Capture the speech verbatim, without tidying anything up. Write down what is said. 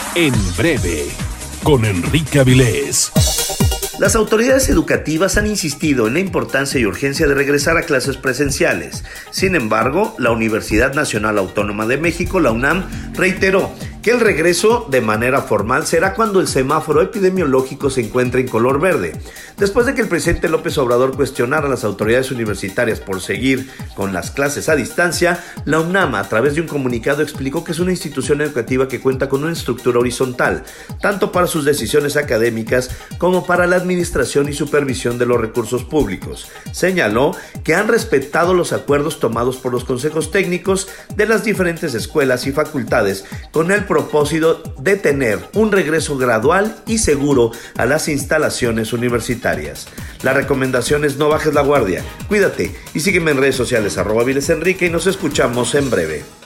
En breve, con Enrique Avilés. Las autoridades educativas han insistido en la importancia y urgencia de regresar a clases presenciales. Sin embargo, la Universidad Nacional Autónoma de México, la UNAM, reiteró que el regreso de manera formal será cuando el semáforo epidemiológico se encuentre en color verde. Después de que el presidente López Obrador cuestionara a las autoridades universitarias por seguir con las clases a distancia, la UNAM, a través de un comunicado, explicó que es una institución educativa que cuenta con una estructura horizontal, tanto para sus decisiones académicas como para la administración y supervisión de los recursos públicos. Señaló que han respetado los acuerdos tomados por los consejos técnicos de las diferentes escuelas y facultades con el propósito de tener un regreso gradual y seguro a las instalaciones universitarias. La recomendación es no bajes la guardia, cuídate y sígueme en redes sociales arroba Avilés Enrique y nos escuchamos en breve.